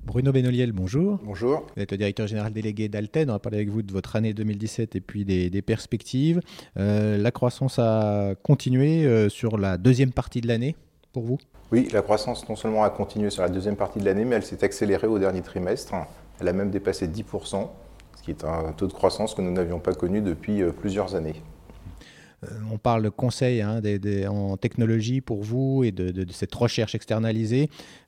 Bruno Benoliel, bonjour. Bonjour. Vous êtes le directeur général délégué d'Alten. On va parler avec vous de votre année 2017 et puis des perspectives. La croissance a continué sur la deuxième partie de l'année pour vous? Oui, la croissance non seulement a continué sur la deuxième partie de l'année, mais elle s'est accélérée au dernier trimestre. Elle a même dépassé 10%, ce qui est un taux de croissance que nous n'avions pas connu depuis plusieurs années. On parle de conseil en technologie pour vous et de cette recherche externalisée.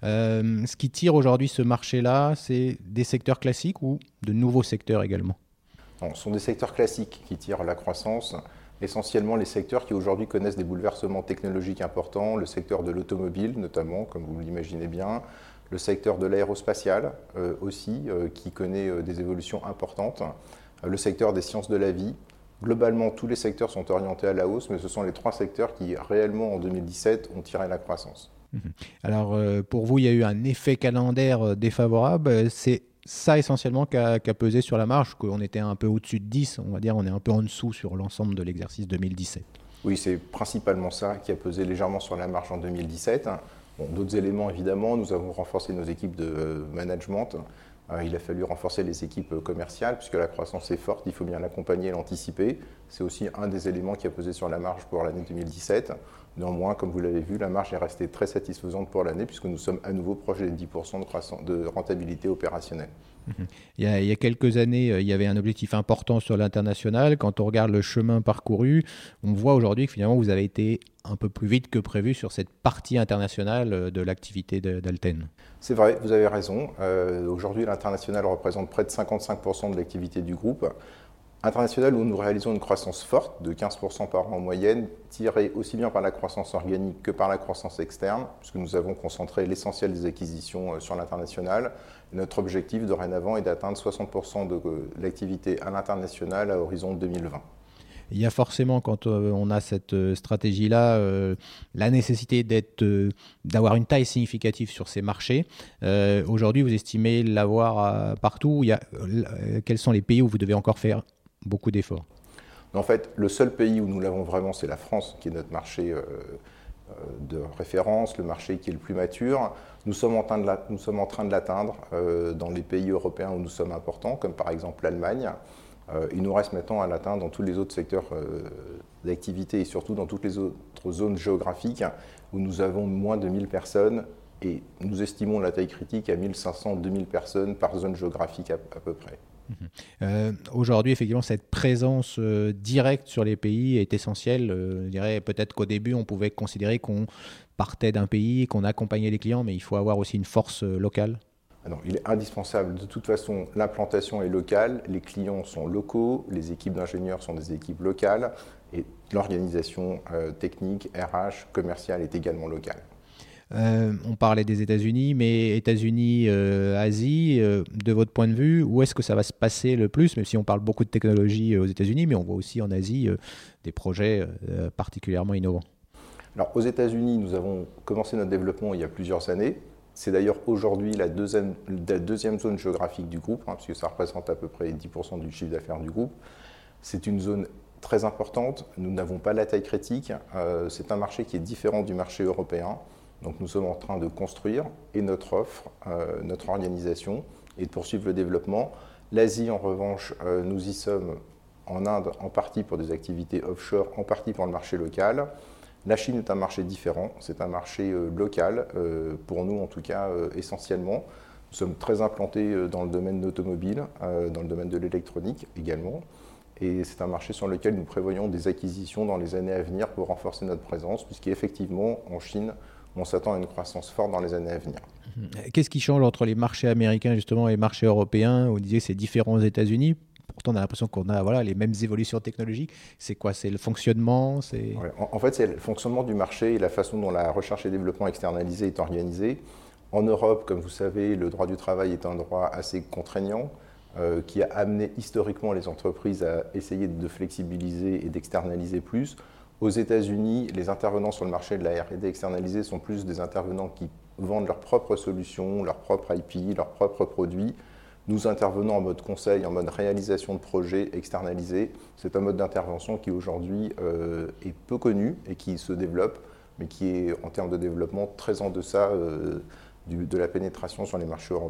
Ce qui tire aujourd'hui ce marché-là, c'est des secteurs classiques ou de nouveaux secteurs également? Ce sont des secteurs classiques qui tirent la croissance, essentiellement les secteurs qui aujourd'hui connaissent des bouleversements technologiques importants, le secteur de l'automobile notamment, comme vous l'imaginez bien, le secteur de l'aérospatial aussi, qui connaît des évolutions importantes, le secteur des sciences de la vie. Globalement, tous les secteurs sont orientés à la hausse, mais ce sont les trois secteurs qui, réellement, en 2017, ont tiré la croissance. Alors, pour vous, il y a eu un effet calendaire défavorable. C'est ça essentiellement qui a pesé sur la marge, qu'on était un peu au-dessus de 10, on va dire, on est un peu en dessous sur l'ensemble de l'exercice 2017. Oui, c'est principalement ça qui a pesé légèrement sur la marge en 2017. Bon, d'autres éléments, évidemment, nous avons renforcé nos équipes de management. Il a fallu renforcer les équipes commerciales, puisque la croissance est forte, il faut bien l'accompagner et l'anticiper. C'est aussi un des éléments qui a pesé sur la marge pour l'année 2017. Néanmoins, comme vous l'avez vu, la marge est restée très satisfaisante pour l'année, puisque nous sommes à nouveau proches des 10% de rentabilité opérationnelle. Il y a quelques années, il y avait un objectif important sur l'international. Quand on regarde le chemin parcouru, on voit aujourd'hui que finalement, vous avez été un peu plus vite que prévu sur cette partie internationale de l'activité d'Alten. C'est vrai, vous avez raison. Aujourd'hui, l'international représente près de 55% de l'activité du groupe. International où nous réalisons une croissance forte de 15% par an en moyenne, tirée aussi bien par la croissance organique que par la croissance externe, puisque nous avons concentré l'essentiel des acquisitions sur l'international. Notre objectif dorénavant est d'atteindre 60% de l'activité à l'international à horizon 2020. Il y a forcément, quand on a cette stratégie-là, la nécessité d'avoir une taille significative sur ces marchés. Aujourd'hui, vous estimez l'avoir partout. Quels sont les pays où vous devez encore faire beaucoup d'efforts? En fait, le seul pays où nous l'avons vraiment, c'est la France, qui est notre marché de référence, le marché qui est le plus mature. Nous sommes en train de l'atteindre dans les pays européens où nous sommes importants, comme par exemple l'Allemagne. Il nous reste maintenant à l'atteindre dans tous les autres secteurs d'activité et surtout dans toutes les autres zones géographiques où nous avons moins de 1000 personnes et nous estimons la taille critique à 1500-2000 personnes par zone géographique à peu près. Aujourd'hui, effectivement, cette présence directe sur les pays est essentielle. Je dirais peut-être qu'au début, on pouvait considérer qu'on partait d'un pays, qu'on accompagnait les clients, mais il faut avoir aussi une force locale. Alors, il est indispensable. De toute façon, l'implantation est locale, les clients sont locaux, les équipes d'ingénieurs sont des équipes locales et l'organisation technique, RH, commerciale est également locale. On parlait des États-Unis, mais États-Unis, Asie, de votre point de vue, où est-ce que ça va se passer le plus? Même si on parle beaucoup de technologie aux États-Unis, mais on voit aussi en Asie des projets particulièrement innovants. Alors, aux États-Unis, nous avons commencé notre développement il y a plusieurs années. C'est d'ailleurs aujourd'hui la deuxième zone géographique du groupe, puisque ça représente à peu près 10% du chiffre d'affaires du groupe. C'est une zone très importante. Nous n'avons pas la taille critique. C'est un marché qui est différent du marché européen. Donc nous sommes en train de construire et notre offre, notre organisation et de poursuivre le développement. L'Asie, en revanche, nous y sommes en Inde, en partie pour des activités offshore, en partie pour le marché local. La Chine est un marché différent, c'est un marché local, pour nous en tout cas essentiellement. Nous sommes très implantés dans le domaine de l'automobile, dans le domaine de l'électronique également. Et c'est un marché sur lequel nous prévoyons des acquisitions dans les années à venir pour renforcer notre présence, puisqu'effectivement en Chine, on s'attend à une croissance forte dans les années à venir. Qu'est-ce qui change entre les marchés américains justement et les marchés européens? Vous disiez que c'est différent aux États-Unis. Pourtant, on a l'impression qu'on a les mêmes évolutions technologiques. C'est quoi? C'est le fonctionnement? Ouais, en fait, c'est le fonctionnement du marché et la façon dont la recherche et développement externalisé est organisée. En Europe, comme vous savez, le droit du travail est un droit assez contraignant qui a amené historiquement les entreprises à essayer de flexibiliser et d'externaliser plus. Aux États-Unis, les intervenants sur le marché de la R&D externalisée sont plus des intervenants qui vendent leurs propres solutions, leurs propres IP, leurs propres produits. Nous intervenons en mode conseil, en mode réalisation de projets externalisés. C'est un mode d'intervention qui aujourd'hui est peu connu et qui se développe, mais qui est en termes de développement très en deçà de la pénétration sur les marchés européens.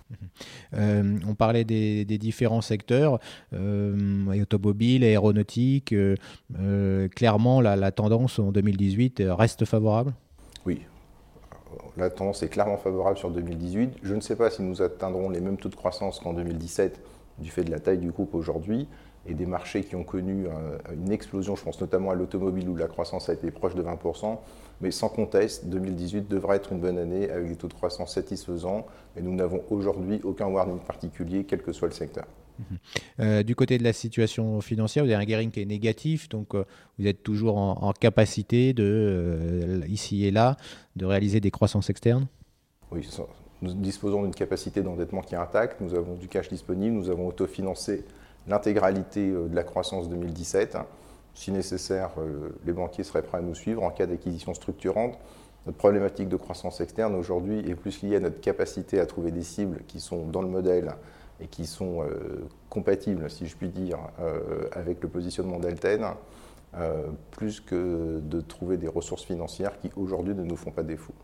On parlait des différents secteurs, automobile, aéronautique. Clairement, la tendance en 2018 reste favorable. Oui, la tendance est clairement favorable sur 2018. Je ne sais pas si nous atteindrons les mêmes taux de croissance qu'en 2017 du fait de la taille du groupe aujourd'hui et des marchés qui ont connu une explosion. Je pense notamment à l'automobile où la croissance a été proche de 20%. Mais sans conteste, 2018 devra être une bonne année avec des taux de croissance satisfaisants. Et nous n'avons aujourd'hui aucun warning particulier, quel que soit le secteur. Du côté de la situation financière, vous avez un gearing qui est négatif, donc vous êtes toujours en capacité ici et là, de réaliser des croissances externes? Oui, nous disposons d'une capacité d'endettement qui est intacte, nous avons du cash disponible, nous avons autofinancé l'intégralité de la croissance 2017. Si nécessaire, les banquiers seraient prêts à nous suivre en cas d'acquisition structurante. Notre problématique de croissance externe aujourd'hui est plus liée à notre capacité à trouver des cibles qui sont dans le modèle et qui sont compatibles, si je puis dire, avec le positionnement d'Alten, plus que de trouver des ressources financières qui aujourd'hui ne nous font pas défaut.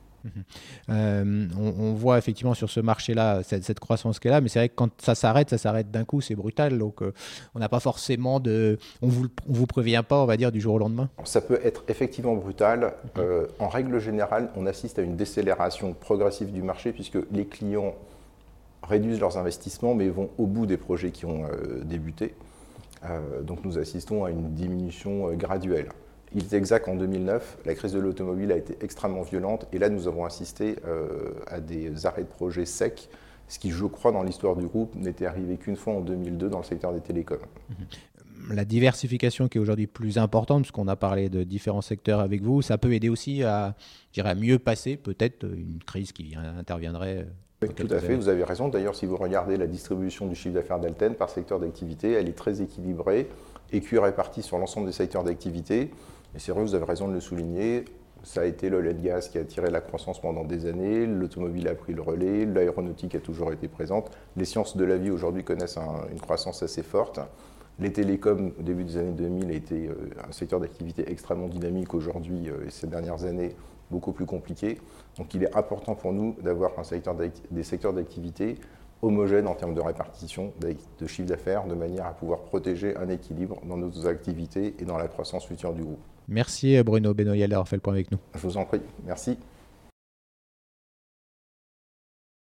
On voit effectivement sur ce marché-là cette croissance qui est là, mais c'est vrai que quand ça s'arrête d'un coup, c'est brutal. Donc on n'a pas forcément on vous prévient pas, on va dire, du jour au lendemain. Ça peut être effectivement brutal. En règle générale, on assiste à une décélération progressive du marché puisque les clients réduisent leurs investissements mais vont au bout des projets qui ont débuté. Donc nous assistons à une diminution graduelle. Il est exact qu'en 2009, la crise de l'automobile a été extrêmement violente et là nous avons assisté à des arrêts de projets secs, ce qui, je crois, dans l'histoire du groupe, n'était arrivé qu'une fois en 2002 dans le secteur des télécoms. La diversification qui est aujourd'hui plus importante, puisqu'on a parlé de différents secteurs avec vous, ça peut aider aussi à mieux passer peut-être une crise qui interviendrait. Oui, tout à fait, vous avez raison. D'ailleurs, si vous regardez la distribution du chiffre d'affaires d'Alten par secteur d'activité, elle est très équilibrée, répartie sur l'ensemble des secteurs d'activité. Et c'est vrai, vous avez raison de le souligner, ça a été l'oil and gas qui a tiré la croissance pendant des années, l'automobile a pris le relais, l'aéronautique a toujours été présente, les sciences de la vie aujourd'hui connaissent une croissance assez forte. Les télécoms, au début des années 2000, étaient un secteur d'activité extrêmement dynamique aujourd'hui, et ces dernières années, beaucoup plus compliqué. Donc il est important pour nous d'avoir des secteurs d'activité homogènes en termes de répartition de chiffre d'affaires, de manière à pouvoir protéger un équilibre dans nos activités et dans la croissance future du groupe. Merci Bruno Benoliel d'avoir fait le point avec nous. Je vous en prie, merci.